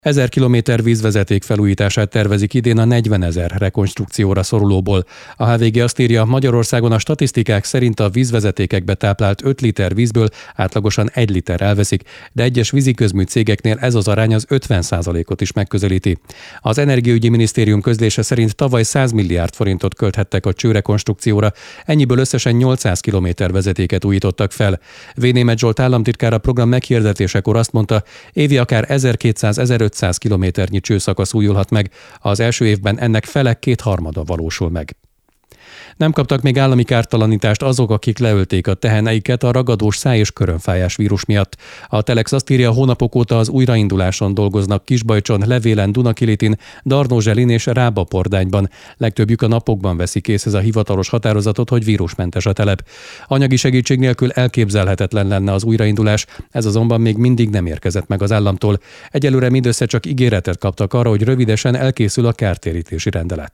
1000 kilométer vízvezeték felújítását tervezik idén a 40 000 rekonstrukcióra szorulóból. A HVG azt írja, Magyarországon a statisztikák szerint a vízvezetékekbe táplált 5 liter vízből átlagosan 1 liter elveszik, de egyes víziközmű cégeknél ez az arány az 50%-ot is megközelíti. Az Energiaügyi Minisztérium közlése szerint tavaly 100 milliárd forintot költhettek a csőrekonstrukcióra, ennyiből összesen 800 kilométer vezetéket újítottak fel. V. Németh Zsolt államtitkár a program meghirdetésekor azt mondta, évi akár 1200-1500 kilométernyi csőszakasz újulhat meg, az első évben ennek fele 2/3 valósul meg. Nem kaptak még állami kártalanítást azok, akik leölték a teheneiket a ragadós száj- és körömfájás vírus miatt. A Telex azt írja, hónapok óta az újrainduláson dolgoznak Kisbajcson, Levélen, Dunakilitin, Darnózselin és Rábapordányban. Legtöbbjük a napokban veszi készhez a hivatalos határozatot, hogy vírusmentes a telep. Anyagi segítség nélkül elképzelhetetlen lenne az újraindulás, ez azonban még mindig nem érkezett meg az államtól. Egyelőre mindössze csak ígéretet kaptak arra, hogy rövidesen elkészül a kártérítési rendelet.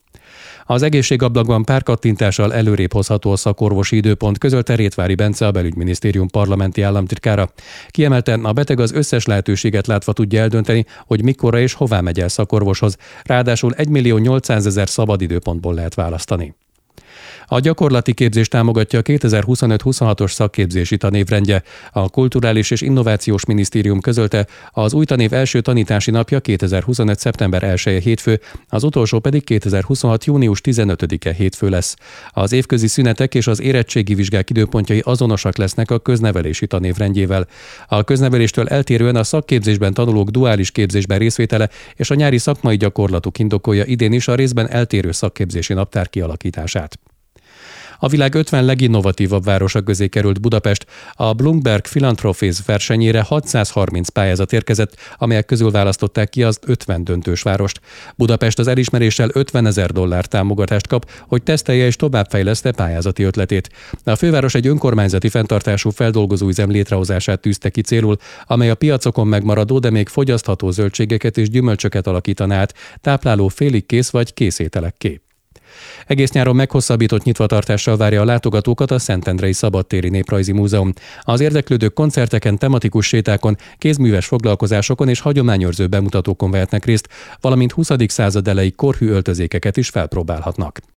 Az egészségablakban pár kattintással előrébb hozható a szakorvosi időpont, közölte Rétvári Bence, a Belügyminisztérium parlamenti államtitkára. Kiemelte, a beteg az összes lehetőséget látva tudja eldönteni, hogy mikorra és hová megy el szakorvoshoz. Ráadásul 1 800 000 szabad időpontból lehet választani. A gyakorlati képzést támogatja a 2025-26-os szakképzési tanévrendje. A Kulturális és Innovációs Minisztérium közölte, az új tanév első tanítási napja 2025. szeptember 1-e hétfő, az utolsó pedig 2026. június 15-e hétfő lesz. Az évközi szünetek és az érettségi vizsgák időpontjai azonosak lesznek a köznevelési tanévrendjével. A közneveléstől eltérően a szakképzésben tanulók duális képzésben részvétele és a nyári szakmai gyakorlatuk indokolja idén is a részben eltérő szakképzési naptár kialakítását. A világ 50 leginnovatívabb városa közé került Budapest. A Bloomberg Philanthropies versenyére 630 pályázat érkezett, amelyek közül választották ki az 50 döntős várost. Budapest az elismeréssel $50,000 támogatást kap, hogy tesztelje és továbbfejleszte pályázati ötletét. A főváros egy önkormányzati fenntartású feldolgozóüzem létrehozását tűzte ki célul, amely a piacokon megmaradó, de még fogyasztható zöldségeket és gyümölcsöket alakítaná át, tápláló félig kész vagy készételekké. Egész nyáron meghosszabbított nyitvatartással várja a látogatókat a Szentendrei Szabadtéri Néprajzi Múzeum. Az érdeklődők koncerteken, tematikus sétákon, kézműves foglalkozásokon és hagyományőrző bemutatókon vehetnek részt, valamint 20. század elejé korhű öltözékeket is felpróbálhatnak.